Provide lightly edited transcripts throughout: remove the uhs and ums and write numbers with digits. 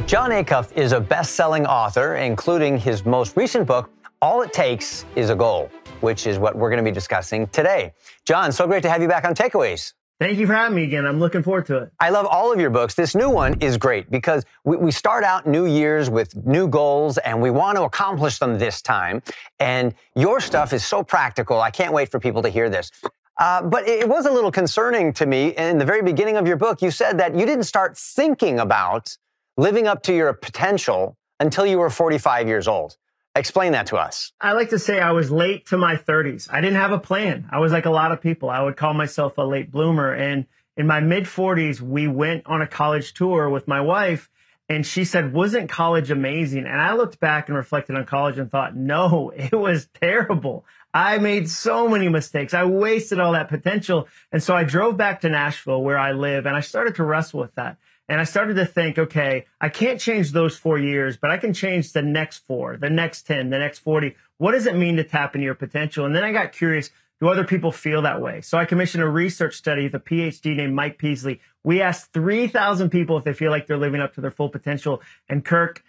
Jon Acuff is a best-selling author, including his most recent book, All It Takes is a Goal, which is what we're going to be discussing today. Jon, so great to have you back on Takeaways. Thank you for having me again. I'm looking forward to it. I love all of your books. This new one is great because we start out New Year's with new goals and we want to accomplish them this time. And your stuff is so practical. I can't wait for people to hear this. But it was a little concerning to me. In the very beginning of your book, you said that you didn't start thinking about living up to your potential until you were 45 years old. Explain that to us. I like to say I was late to my 30s. I didn't have a plan. I was like a lot of people. I would call myself a late bloomer. And in my mid 40s, we went on a college tour with my wife. And she said, wasn't college amazing? And I looked back and reflected on college and thought, no, it was terrible. I made so many mistakes. I wasted all that potential. And so I drove back to Nashville where I live and I started to wrestle with that. And I started to think, okay, I can't change those 4 years, but I can change the next 4, the next 10, the next 40. What does it mean to tap into your potential? And then I got curious, do other people feel that way? So I commissioned a research study with a PhD named Mike Peasley. We asked 3,000 people if they feel like they're living up to their full potential. And Kirk,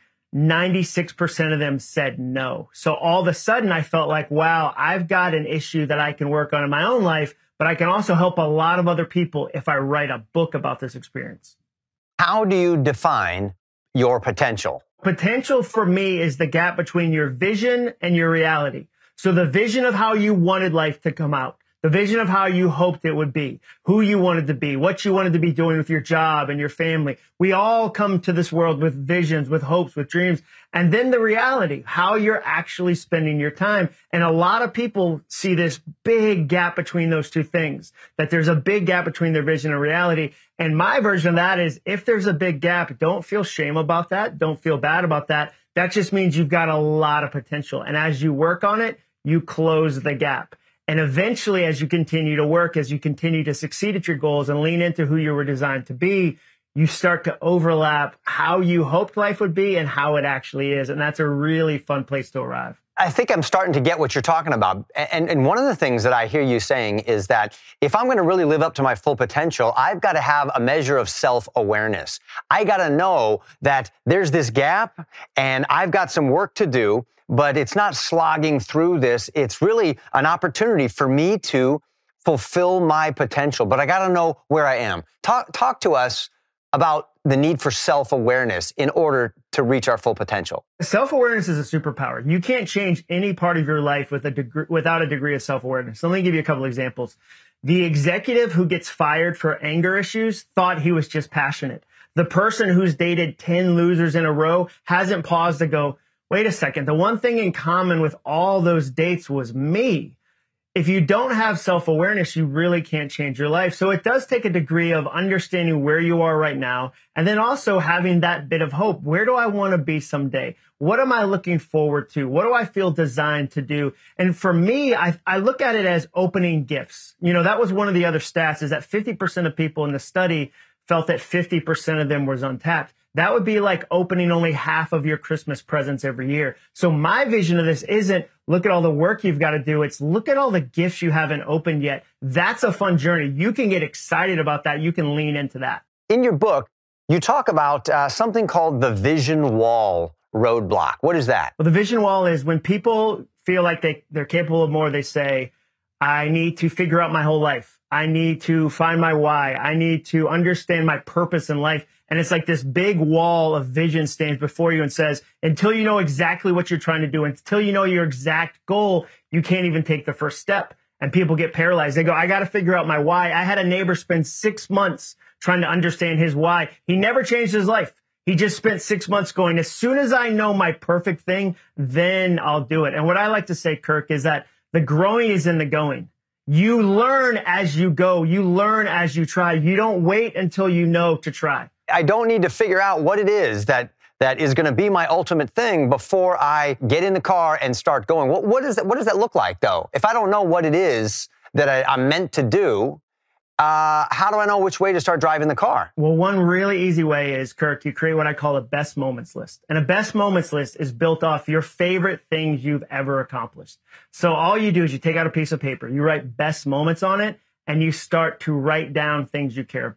96% of them said no. So all of a sudden I felt like, wow, I've got an issue that I can work on in my own life, but I can also help a lot of other people if I write a book about this experience. How do you define your potential? Potential for me is the gap between your vision and your reality. So the vision of how you wanted life to come out, the vision of how you hoped it would be, who you wanted to be, what you wanted to be doing with your job and your family. We all come to this world with visions, with hopes, with dreams. And then the reality, how you're actually spending your time. And a lot of people see this big gap between those two things, that there's a big gap between their vision and reality. And my version of that is if there's a big gap, don't feel shame about that. Don't feel bad about that. That just means you've got a lot of potential. And as you work on it, you close the gap. And eventually, as you continue to work, as you continue to succeed at your goals and lean into who you were designed to be, you start to overlap how you hoped life would be and how it actually is. And that's a really fun place to arrive. I think I'm starting to get what you're talking about. And one of the things that I hear you saying is that if I'm going to really live up to my full potential, I've got to have a measure of self-awareness. I got to know that there's this gap and I've got some work to do, but it's not slogging through this. It's really an opportunity for me to fulfill my potential, but I got to know where I am. Talk to us about the need for self-awareness in order to reach our full potential. Self-awareness is a superpower. You can't change any part of your life without a degree of self-awareness. So let me give you a couple of examples. The executive who gets fired for anger issues thought he was just passionate. The person who's dated 10 losers in a row hasn't paused to go, wait a second, the one thing in common with all those dates was me. If you don't have self-awareness, you really can't change your life. So it does take a degree of understanding where you are right now, and then also having that bit of hope. Where do I want to be someday? What am I looking forward to? What do I feel designed to do? And for me, I look at it as opening gifts. You know, that was one of the other stats, is that 50% of people in the study felt that 50% of them was untapped. That would be like opening only half of your Christmas presents every year. So my vision of this isn't look at all the work you've got to do. It's look at all the gifts you haven't opened yet. That's a fun journey. You can get excited about that. You can lean into that. In your book, you talk about something called the vision wall roadblock. What is that? Well, the vision wall is when people feel like they're capable of more, they say, I need to figure out my whole life. I need to find my why. I need to understand my purpose in life. And it's like this big wall of vision stands before you and says, until you know exactly what you're trying to do, until you know your exact goal, you can't even take the first step. And people get paralyzed. They go, I got to figure out my why. I had a neighbor spend 6 months trying to understand his why. He never changed his life. He just spent 6 months going, as soon as I know my perfect thing, then I'll do it. And what I like to say, Kirk, is that the growing is in the going. You learn as you go. You learn as you try. You don't wait until you know to try. I don't need to figure out what it is that is going to be my ultimate thing before I get in the car and start going. What does that look like, though? If I don't know what it is that I'm meant to do, how do I know which way to start driving the car? Well, one really easy way is, Kirk, you create what I call a best moments list. And a best moments list is built off your favorite things you've ever accomplished. So all you do is you take out a piece of paper, you write best moments on it, and you start to write down things you care about.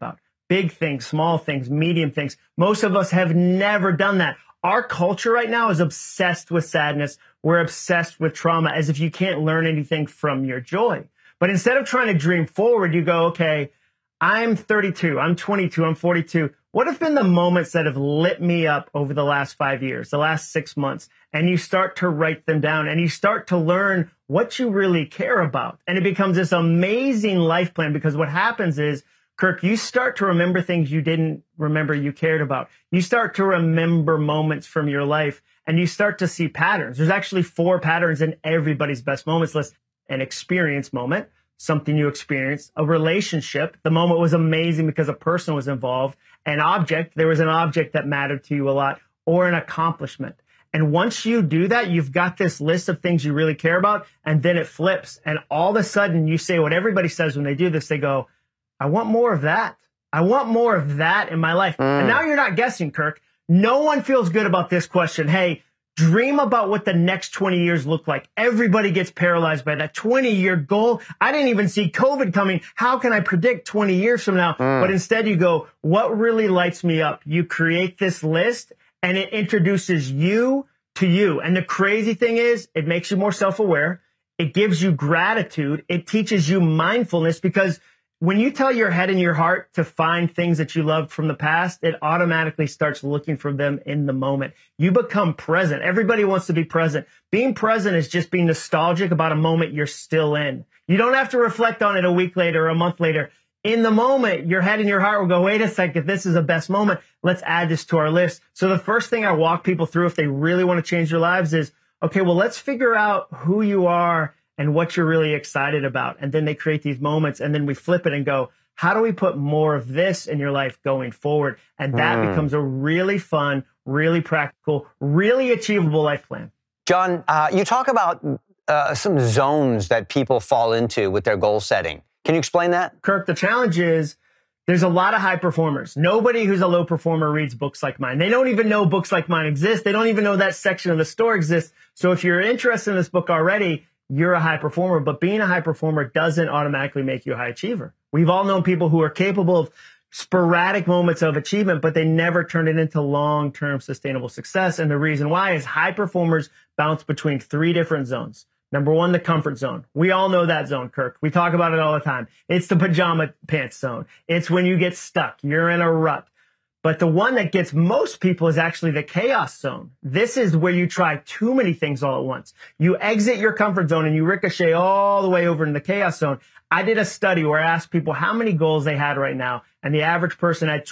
big things, small things, medium things. Most of us have never done that. Our culture right now is obsessed with sadness. We're obsessed with trauma, as if you can't learn anything from your joy. But instead of trying to dream forward, you go, okay, I'm 32, I'm 22, I'm 42. What have been the moments that have lit me up over the last 5 years, the last 6 months? And you start to write them down and you start to learn what you really care about. And it becomes this amazing life plan, because what happens is, Kirk, you start to remember things you didn't remember you cared about. You start to remember moments from your life and you start to see patterns. There's actually 4 patterns in everybody's best moments list. An experience moment, something you experienced, a relationship. The moment was amazing because a person was involved. An object, there was an object that mattered to you a lot, or an accomplishment. And once you do that, you've got this list of things you really care about, and then it flips. And all of a sudden you say what everybody says when they do this. They go, I want more of that. I want more of that in my life. And now you're not guessing, Kirk. No one feels good about this question. Hey, dream about what the next 20 years look like. Everybody gets paralyzed by that 20-year goal. I didn't even see COVID coming. How can I predict 20 years from now? But instead you go, what really lights me up? You create this list and it introduces you to you. And the crazy thing is, it makes you more self-aware. It gives you gratitude. It teaches you mindfulness, because when you tell your head and your heart to find things that you loved from the past, it automatically starts looking for them in the moment. You become present. Everybody wants to be present. Being present is just being nostalgic about a moment you're still in. You don't have to reflect on it a week later or a month later. In the moment, your head and your heart will go, wait a second, this is the best moment. Let's add this to our list. So the first thing I walk people through if they really want to change their lives is, okay, well, let's figure out who you are and what you're really excited about. And then they create these moments, and then we flip it and go, how do we put more of this in your life going forward? And that becomes a really fun, really practical, really achievable life plan. John, you talk about some zones that people fall into with their goal setting. Can you explain that? Kirk, the challenge is there's a lot of high performers. Nobody who's a low performer reads books like mine. They don't even know books like mine exist. They don't even know that section of the store exists. So if you're interested in this book already, you're a high performer, but being a high performer doesn't automatically make you a high achiever. We've all known people who are capable of sporadic moments of achievement, but they never turn it into long-term sustainable success. And the reason why is high performers bounce between 3 different zones. Number 1, the comfort zone. We all know that zone, Kirk. We talk about it all the time. It's the pajama pants zone. It's when you get stuck. You're in a rut. But the one that gets most people is actually the chaos zone. This is where you try too many things all at once. You exit your comfort zone and you ricochet all the way over in the chaos zone. I did a study where I asked people how many goals they had right now, and the average person had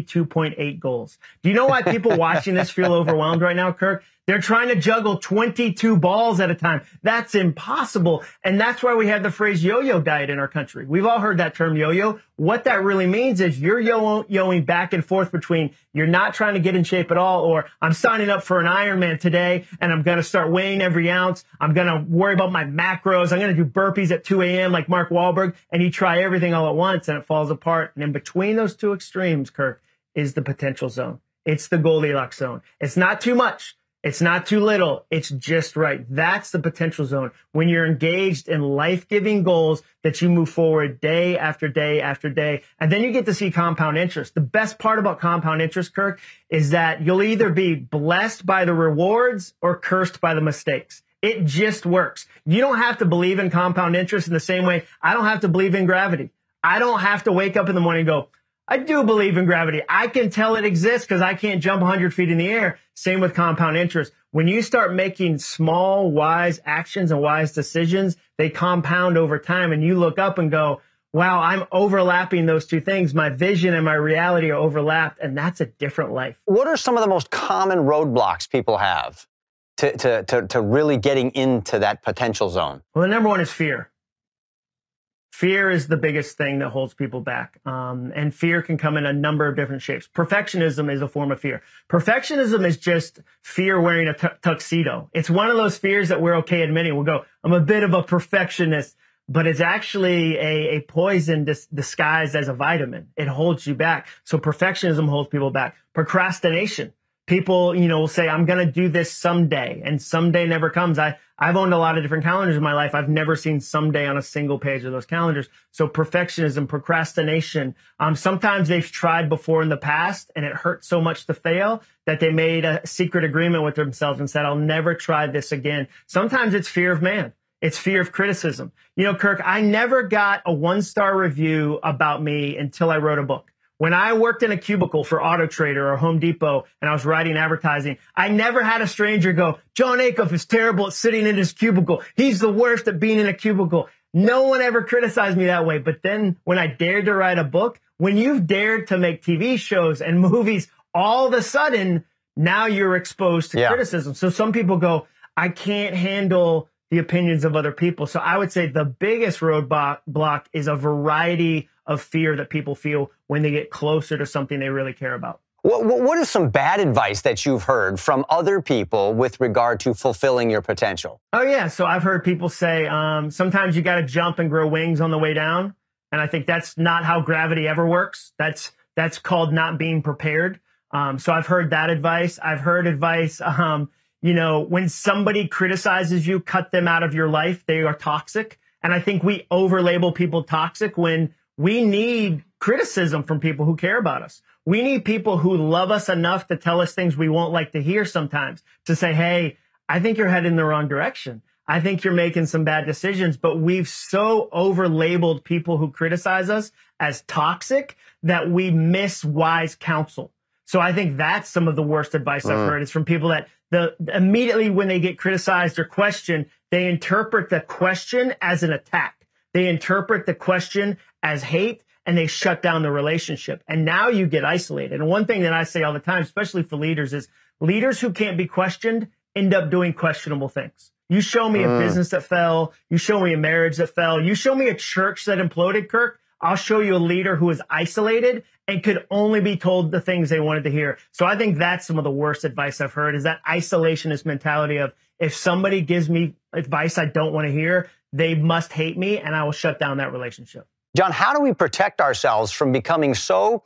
22.8 goals. Do you know why people watching this feel overwhelmed right now, Kirk? They're trying to juggle 22 balls at a time. That's impossible. And that's why we have the phrase yo-yo diet in our country. We've all heard that term yo-yo. What that really means is you're yo-yoing back and forth between you're not trying to get in shape at all, or I'm signing up for an Ironman today and I'm going to start weighing every ounce. I'm going to worry about my macros. I'm going to do burpees at 2 a.m. like Mark Wahlberg. And you try everything all at once and it falls apart. And in between those two extremes, Kirk, is the potential zone. It's the Goldilocks zone. It's not too much. It's not too little. It's just right. That's the potential zone. When you're engaged in life-giving goals that you move forward day after day after day. And then you get to see compound interest. The best part about compound interest, Kirk, is that you'll either be blessed by the rewards or cursed by the mistakes. It just works. You don't have to believe in compound interest in the same way I don't have to believe in gravity. I don't have to wake up in the morning and go, I do believe in gravity. I can tell it exists because I can't jump 100 feet in the air. Same with compound interest. When you start making small, wise actions and wise decisions, they compound over time, and you look up and go, wow, I'm overlapping those two things. My vision and my reality are overlapped, and that's a different life. What are some of the most common roadblocks people have to really getting into that potential zone? Well, the number 1 is fear. Fear is the biggest thing that holds people back. And fear can come in a number of different shapes. Perfectionism is a form of fear. Perfectionism is just fear wearing a tuxedo. It's one of those fears that we're okay admitting. We'll go, I'm a bit of a perfectionist, but it's actually a poison disguised as a vitamin. It holds you back. So perfectionism holds people back. Procrastination. People, will say, I'm going to do this someday, and someday never comes. I've owned a lot of different calendars in my life. I've never seen someday on a single page of those calendars. So perfectionism, procrastination. Sometimes they've tried before in the past and it hurt so much to fail that they made a secret agreement with themselves and said, I'll never try this again. Sometimes it's fear of man. It's fear of criticism. Kirk, I never got a 1-star review about me until I wrote a book. When I worked in a cubicle for Auto Trader or Home Depot and I was writing advertising, I never had a stranger go, Jon Acuff is terrible at sitting in his cubicle. He's the worst at being in a cubicle. No one ever criticized me that way. But then when I dared to write a book, when you've dared to make TV shows and movies, all of a sudden, now you're exposed to criticism. So some people go, I can't handle the opinions of other people. So I would say the biggest roadblock is a variety of fear that people feel when they get closer to something they really care about. What is some bad advice that you've heard from other people with regard to fulfilling your potential? Oh, yeah. So I've heard people say, sometimes you got to jump and grow wings on the way down. And I think that's not how gravity ever works. That's called not being prepared. So I've heard that advice. I've heard advice, when somebody criticizes you, cut them out of your life. They are toxic. And I think we overlabel people toxic when we need criticism from people who care about us. We need people who love us enough to tell us things we won't like to hear sometimes, to say, hey, I think you're heading in the wrong direction. I think you're making some bad decisions. But we've so overlabeled people who criticize us as toxic that we miss wise counsel. So I think that's some of the worst advice I've heard is from people that immediately when they get criticized or questioned, they interpret the question as an attack. They interpret the question as hate and they shut down the relationship. And now you get isolated. And one thing that I say all the time, especially for leaders, is leaders who can't be questioned end up doing questionable things. You show me a business that fell. You show me a marriage that fell. You show me a church that imploded, Kirk. I'll show you a leader who is isolated and could only be told the things they wanted to hear. So I think that's some of the worst advice I've heard is that isolationist mentality of if somebody gives me advice I don't want to hear, they must hate me and I will shut down that relationship. Jon, how do we protect ourselves from becoming so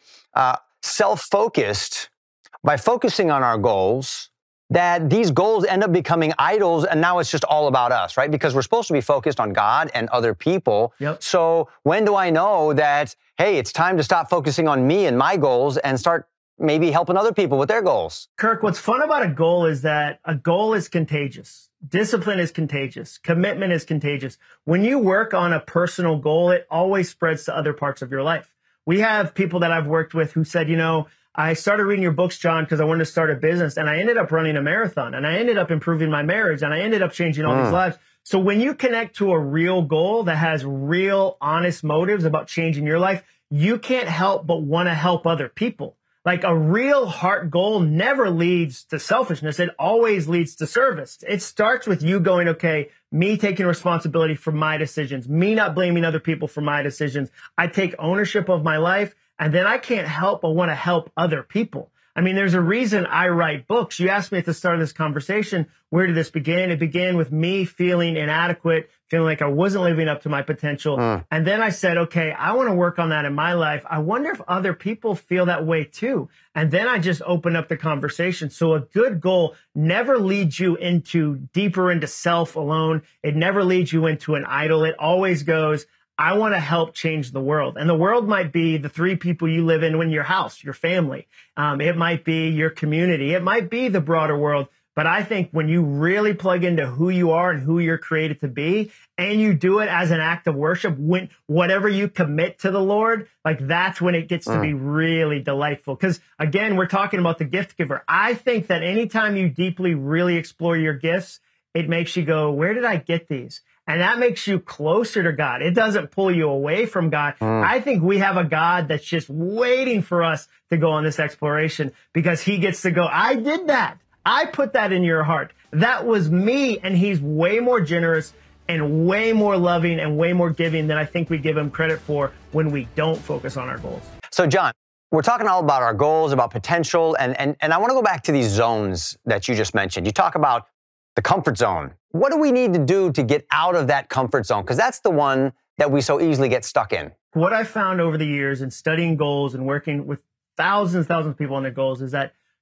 self-focused by focusing on our goals that these goals end up becoming idols and now it's just all about us, right? Because we're supposed to be focused on God and other people. Yep. So when do I know that, hey, it's time to stop focusing on me and my goals and start maybe helping other people with their goals? Kirk, what's fun about a goal is that a goal is contagious. Discipline is contagious. Commitment is contagious. When you work on a personal goal, it always spreads to other parts of your life. We have people that I've worked with who said, I started reading your books, Jon, because I wanted to start a business and I ended up running a marathon and I ended up improving my marriage and I ended up changing all these lives. So when you connect to a real goal that has real honest motives about changing your life, you can't help but want to help other people. Like a real heart goal never leads to selfishness. It always leads to service. It starts with you going, okay, me taking responsibility for my decisions, me not blaming other people for my decisions. I take ownership of my life. And then I can't help but want to help other people. I mean, there's a reason I write books. You asked me at the start of this conversation, where did this begin? It began with me feeling inadequate, feeling like I wasn't living up to my potential. And then I said, okay, I want to work on that in my life. I wonder if other people feel that way too. And then I just opened up the conversation. So a good goal never leads you deeper into self alone. It never leads you into an idol. It always goes, I want to help change the world. And the world might be the 3 people you live in your house, your family. It might be your community. It might be the broader world. But I think when you really plug into who you are and who you're created to be, and you do it as an act of worship, when whatever you commit to the Lord, like that's when it gets to be really delightful. Because again, we're talking about the gift giver. I think that anytime you deeply really explore your gifts, it makes you go, where did I get these? And that makes you closer to God. It doesn't pull you away from God. I think we have a God that's just waiting for us to go on this exploration because he gets to go, I did that. I put that in your heart. That was me. And he's way more generous and way more loving and way more giving than I think we give him credit for when we don't focus on our goals. So Jon, we're talking all about our goals, about potential. And I want to go back to these zones that you just mentioned. You talk about the comfort zone. What do we need to do to get out of that comfort zone? Because that's the one that we so easily get stuck in. What I found over the years in studying goals and working with thousands of people on their goals is that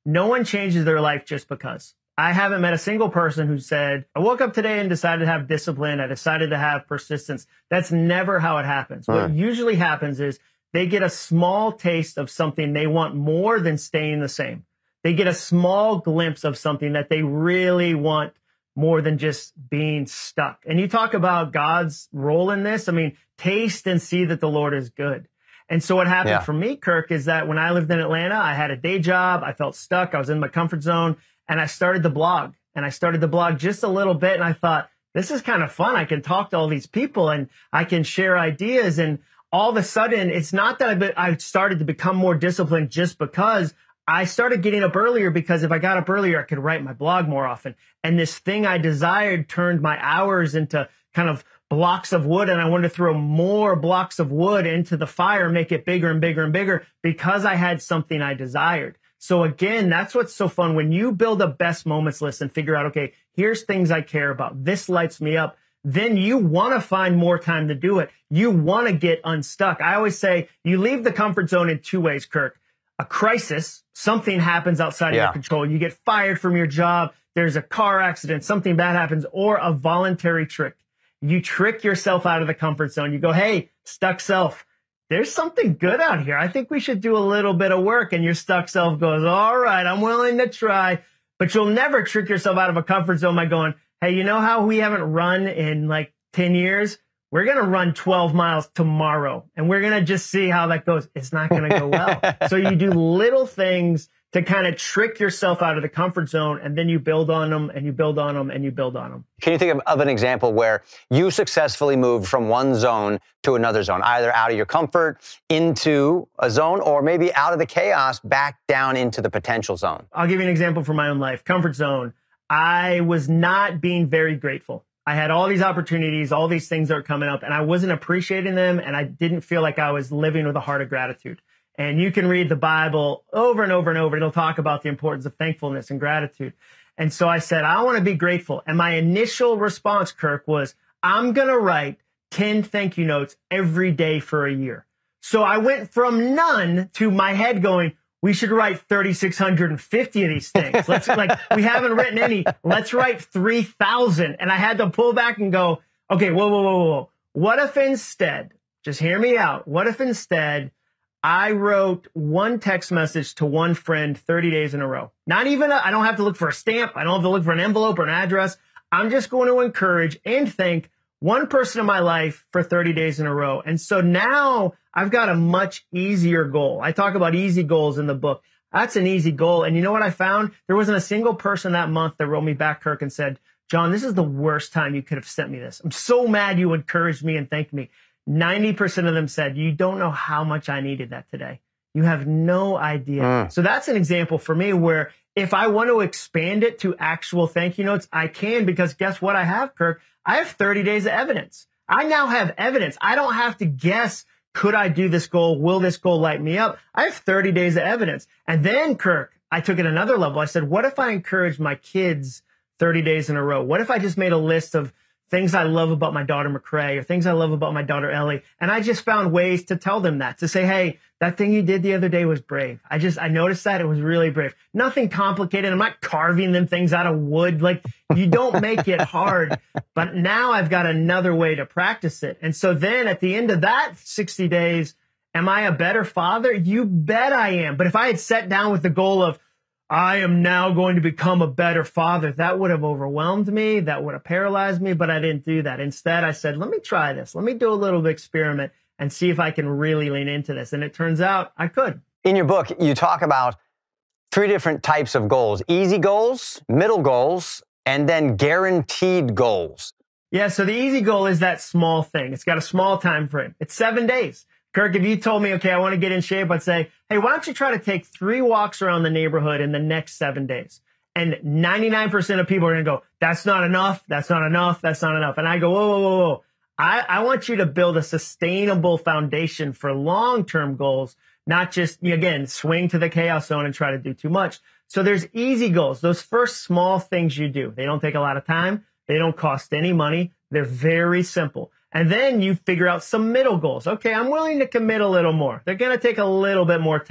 No one changes their life just because. I haven't met a single person who said, I woke up today and decided to have discipline. I decided to have persistence. That's never how it happens. What usually happens is they get a small taste of something they want more than staying the same. They get a small glimpse of something that they really want more than just being stuck. And you talk about God's role in this. I mean, taste and see that the Lord is good. And so what happened for me, Kirk, is that when I lived in Atlanta, I had a day job. I felt stuck. I was in my comfort zone. And I started the blog. And I started the blog just a little bit. And I thought, this is kind of fun. I can talk to all these people and I can share ideas. And all of a sudden, it's not that I started to become more disciplined just because. I started getting up earlier because if I got up earlier, I could write my blog more often. And this thing I desired turned my hours into kind of blocks of wood. And I wanted to throw more blocks of wood into the fire, make it bigger and bigger and bigger because I had something I desired. So again, that's what's so fun. When you build a best moments list and figure out, okay, here's things I care about. This lights me up. Then you want to find more time to do it. You want to get unstuck. I always say you leave the comfort zone in two ways, Kirk. A crisis, something happens outside of your control. You get fired from your job. There's a car accident, something bad happens, or a voluntary trick. You trick yourself out of the comfort zone. You go, hey, stuck self, there's something good out here. I think we should do a little bit of work. And your stuck self goes, all right, I'm willing to try. But you'll never trick yourself out of a comfort zone by going, hey, you know how we haven't run in like 10 years? We're going to run 12 miles tomorrow. And we're going to just see how that goes. It's not going to go well. So you do little things to kind of trick yourself out of the comfort zone, and then you build on them, and you build on them, and you build on them. Can you think of an example where you successfully moved from one zone to another zone, either out of your comfort into a zone, or maybe out of the chaos back down into the potential zone? I'll give you an example from my own life. Comfort zone. I was not being very grateful. I had all these opportunities, all these things that were coming up, and I wasn't appreciating them, and I didn't feel like I was living with a heart of gratitude. And you can read the Bible over and over and over. It'll talk about the importance of thankfulness and gratitude. And so I said, I want to be grateful. And my initial response, Kirk, was, I'm going to write 10 thank you notes every day for a year. So I went from none to my head going, we should write 3,650 of these things. We haven't written any. Let's write 3,000. And I had to pull back and go, okay, whoa. What if instead, just hear me out. What if instead I wrote one text message to one friend 30 days in a row? Not even, I don't have to look for a stamp. I don't have to look for an envelope or an address. I'm just going to encourage and thank one person in my life for 30 days in a row. And so now I've got a much easier goal. I talk about easy goals in the book. That's an easy goal. And you know what I found? There wasn't a single person that month that wrote me back, Kirk, and said, John, this is the worst time you could have sent me this. I'm so mad you encouraged me and thanked me. 90% of them said, you don't know how much I needed that today. You have no idea. So that's an example for me where if I want to expand it to actual thank you notes, I can, because guess what I have, Kirk? I have 30 days of evidence. I now have evidence. I don't have to guess, could I do this goal? Will this goal light me up? I have 30 days of evidence. And then, Kirk, I took it another level. I said, what if I encourage my kids 30 days in a row? What if I just made a list of things I love about my daughter McCrae or things I love about my daughter Ellie? And I just found ways to tell them that, to say, hey, that thing you did the other day was brave. I noticed that it was really brave. Nothing complicated. I'm not carving them things out of wood. Like, you don't make it hard. But now I've got another way to practice it. And so then at the end of that 60 days, am I a better father? You bet I am. But if I had sat down with the goal of, I am now going to become a better father, that would have overwhelmed me. That would have paralyzed me, but I didn't do that. Instead, I said, let me try this. Let me do a little experiment and see if I can really lean into this. And it turns out I could. In your book, you talk about 3 different types of goals: easy goals, middle goals, and then guaranteed goals. Yeah, so the easy goal is that small thing. It's got a small time frame. It's 7 days. Kirk, if you told me, okay, I want to get in shape, I'd say, hey, why don't you try to take 3 walks around the neighborhood in the next 7 days? And 99% of people are going to go, that's not enough. That's not enough. That's not enough. And I go, whoa. I want you to build a sustainable foundation for long-term goals, not just, again, swing to the chaos zone and try to do too much. So there's easy goals. Those first small things you do, they don't take a lot of time. They don't cost any money. They're very simple. And then you figure out some middle goals. Okay, I'm willing to commit a little more. They're going to take a little bit more time.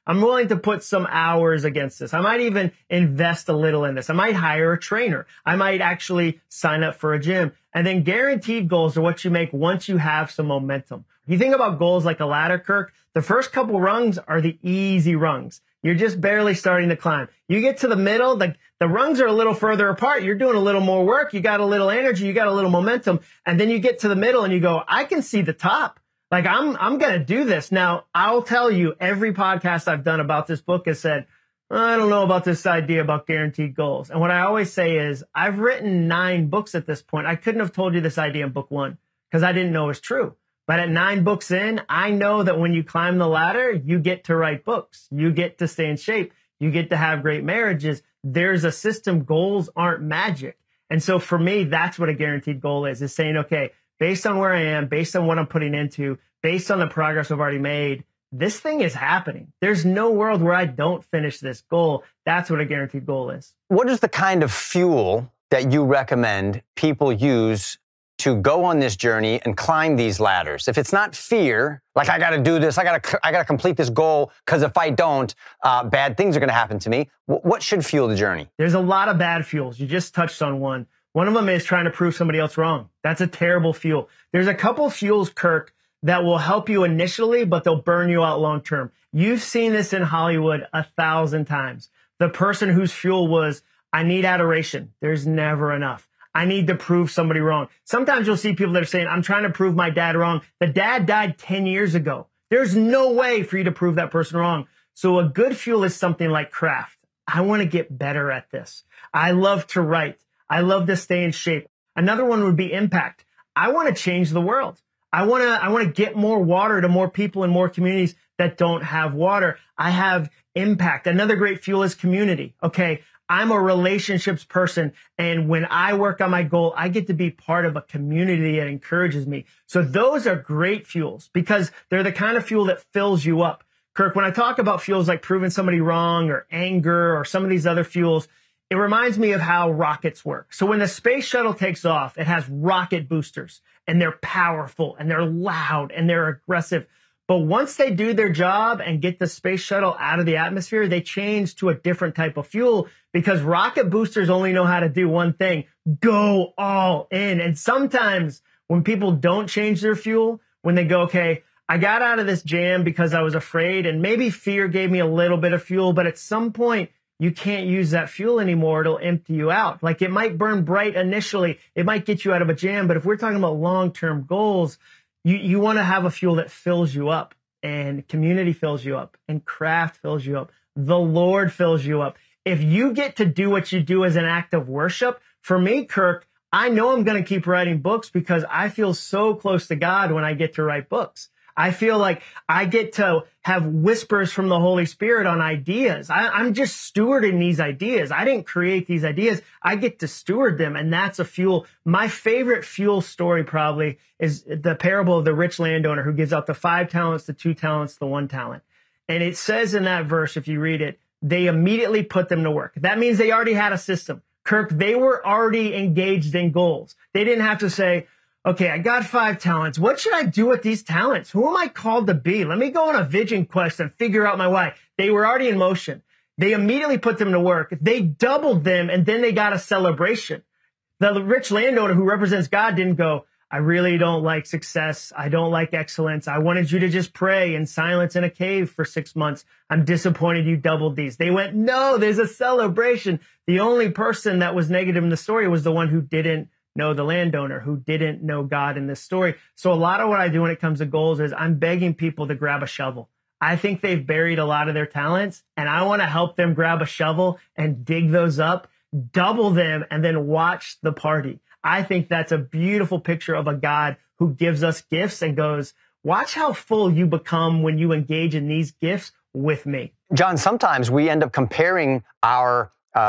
I'm willing to put some hours against this. I might even invest a little in this. I might hire a trainer. I might actually sign up for a gym. And then guaranteed goals are what you make once you have some momentum. You think about goals like a ladder, Kirk, the first couple rungs are the easy rungs. You're just barely starting to climb. You get to the middle, the rungs are a little further apart. You're doing a little more work. You got a little energy. You got a little momentum. And then you get to the middle and you go, I can see the top. Like I'm going to do this. Now, I'll tell you, every podcast I've done about this book has said, I don't know about this idea about guaranteed goals. And what I always say is I've written 9 books at this point. I couldn't have told you this idea in book 1 because I didn't know it was true. But at 9 books in, I know that when you climb the ladder, you get to write books. You get to stay in shape. You get to have great marriages. There's a system. Goals aren't magic. And so for me, that's what a guaranteed goal is saying, okay, based on where I am, based on what I'm putting into, based on the progress I've already made, this thing is happening. There's no world where I don't finish this goal. That's what a guaranteed goal is. What is the kind of fuel that you recommend people use to go on this journey and climb these ladders? If it's not fear, like I got to do this, I got to complete this goal because if I don't, bad things are going to happen to me. What should fuel the journey? There's a lot of bad fuels. You just touched on one. One of them is trying to prove somebody else wrong. That's a terrible fuel. There's a couple fuels, Kirk, that will help you initially, but they'll burn you out long term. You've seen this in Hollywood 1,000 times. The person whose fuel was, I need adoration. There's never enough. I need to prove somebody wrong. Sometimes you'll see people that are saying, I'm trying to prove my dad wrong. The dad died 10 years ago. There's no way for you to prove that person wrong. So a good fuel is something like craft. I want to get better at this. I love to write. I love to stay in shape. Another one would be impact. I want to change the world. I want to get more water to more people in more communities that don't have water. I have impact. Another great fuel is community. Okay. I'm a relationships person. And when I work on my goal, I get to be part of a community that encourages me. So those are great fuels because they're the kind of fuel that fills you up. Kirk, when I talk about fuels like proving somebody wrong or anger or some of these other fuels, it reminds me of how rockets work. So when the space shuttle takes off, it has rocket boosters and they're powerful and they're loud and they're aggressive. But once they do their job and get the space shuttle out of the atmosphere, they change to a different type of fuel because rocket boosters only know how to do one thing, go all in. And sometimes when people don't change their fuel, when they go, okay, I got out of this jam because I was afraid and maybe fear gave me a little bit of fuel, but at some point, you can't use that fuel anymore. It'll empty you out. Like it might burn bright initially. It might get you out of a jam. But if we're talking about long-term goals, you want to have a fuel that fills you up, and community fills you up, and craft fills you up. The Lord fills you up. If you get to do what you do as an act of worship, for me, Kirk, I know I'm going to keep writing books because I feel so close to God when I get to write books. I feel like I get to have whispers from the Holy Spirit on ideas. I'm just stewarding these ideas. I didn't create these ideas. I get to steward them, and that's a fuel. My favorite fuel story probably is the parable of the rich landowner who gives out the 5 talents, the 2 talents, the 1 talent. And it says in that verse, if you read it, they immediately put them to work. That means they already had a system. Kirk, they were already engaged in goals. They didn't have to say, okay, I got 5 talents. What should I do with these talents? Who am I called to be? Let me go on a vision quest and figure out my why. They were already in motion. They immediately put them to work. They doubled them, and then they got a celebration. The rich landowner who represents God didn't go, I really don't like success. I don't like excellence. I wanted you to just pray in silence in a cave for 6 months. I'm disappointed you doubled these. They went, no, there's a celebration. The only person that was negative in the story was the one who didn't know the landowner, who didn't know God in this story. So a lot of what I do when it comes to goals is I'm begging people to grab a shovel. I think they've buried a lot of their talents, and I want to help them grab a shovel and dig those up, double them, and then watch the party. I think that's a beautiful picture of a God who gives us gifts and goes, watch how full you become when you engage in these gifts with me. John, sometimes we end up comparing our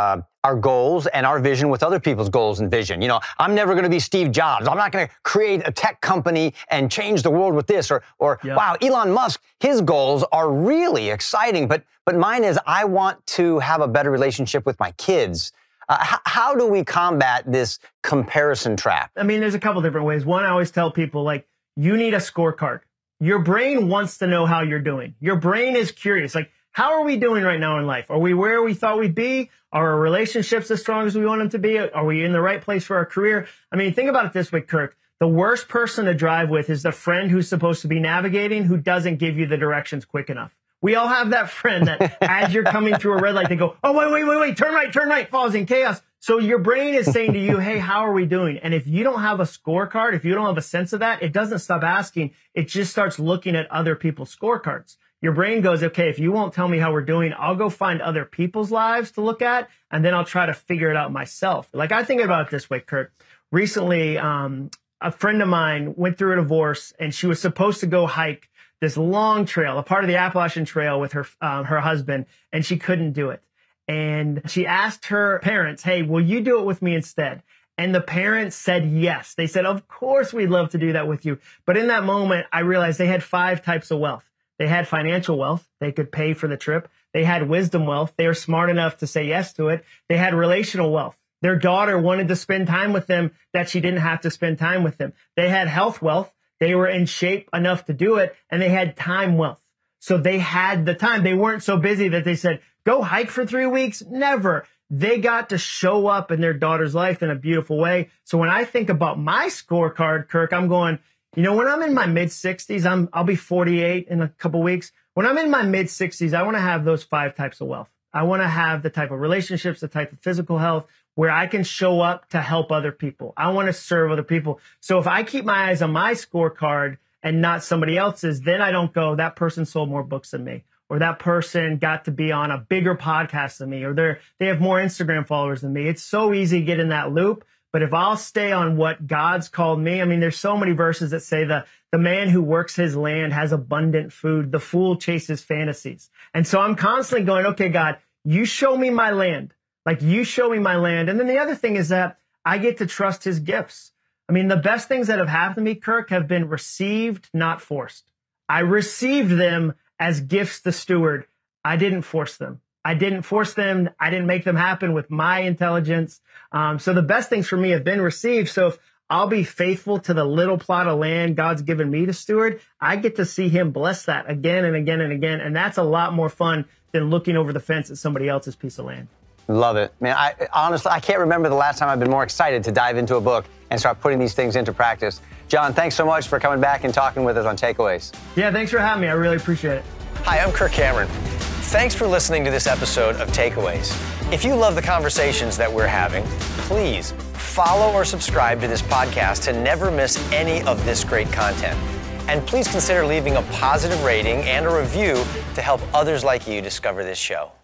goals and our vision with other people's goals and vision. You know, I'm never going to be Steve Jobs. I'm not going to create a tech company and change the world with this. Or wow, Elon Musk, his goals are really exciting. But mine is I want to have a better relationship with my kids. How do we combat this comparison trap? I mean, there's a couple different ways. One, I always tell people, like, you need a scorecard. Your brain wants to know how you're doing. Your brain is curious. Like, How are we doing right now in life? Are we where we thought we'd be? Are our relationships as strong as we want them to be? Are we in the right place for our career? I mean, think about it this way, Kirk. The worst person to drive with is the friend who's supposed to be navigating who doesn't give you the directions quick enough. We all have that friend that as you're coming through a red light, they go, oh, wait, turn right, falls in chaos. So your brain is saying to you, hey, how are we doing? And if you don't have a scorecard, if you don't have a sense of that, it doesn't stop asking. It just starts looking at other people's scorecards. Your brain goes, okay, if you won't tell me how we're doing, I'll go find other people's lives to look at, and then I'll try to figure it out myself. Like I think about it this way, Kurt. Recently, a friend of mine went through a divorce, and she was supposed to go hike this long trail, a part of the Appalachian Trail with her husband, and she couldn't do it. And she asked her parents, hey, will you do it with me instead? And the parents said yes. They said, of course, we'd love to do that with you. But in that moment, I realized they had 5 types of wealth. They had financial wealth. They could pay for the trip. They had wisdom wealth. They were smart enough to say yes to it. They had relational wealth. Their daughter wanted to spend time with them that she didn't have to spend time with them. They had health wealth. They were in shape enough to do it. And they had time wealth. So they had the time. They weren't so busy that they said, go hike for 3 weeks. Never. They got to show up in their daughter's life in a beautiful way. So when I think about my scorecard, Kirk, I'm going, when I'm in my mid 60s, I'll be 48 in a couple weeks. When I'm in my mid 60s, I want to have those 5 types of wealth. I want to have the type of relationships, the type of physical health where I can show up to help other people. I want to serve other people. So if I keep my eyes on my scorecard and not somebody else's, then I don't go, that person sold more books than me, or that person got to be on a bigger podcast than me, or they have more Instagram followers than me. It's so easy to get in that loop. But if I'll stay on what God's called me, I mean, there's so many verses that say the man who works his land has abundant food. The fool chases fantasies. And so I'm constantly going, okay, God, you show me my land. Like you show me my land. And then the other thing is that I get to trust his gifts. I mean, the best things that have happened to me, Kirk, have been received, not forced. I received them as gifts to steward. I didn't force them. I didn't force them. I didn't make them happen with my intelligence. So the best things for me have been received. So if I'll be faithful to the little plot of land God's given me to steward, I get to see him bless that again and again and again. And that's a lot more fun than looking over the fence at somebody else's piece of land. Love it. Man, honestly, I can't remember the last time I've been more excited to dive into a book and start putting these things into practice. John, thanks so much for coming back and talking with us on Takeaways. Yeah, thanks for having me. I really appreciate it. Hi, I'm Kirk Cameron. Thanks for listening to this episode of Takeaways. If you love the conversations that we're having, please follow or subscribe to this podcast to never miss any of this great content. And please consider leaving a positive rating and a review to help others like you discover this show.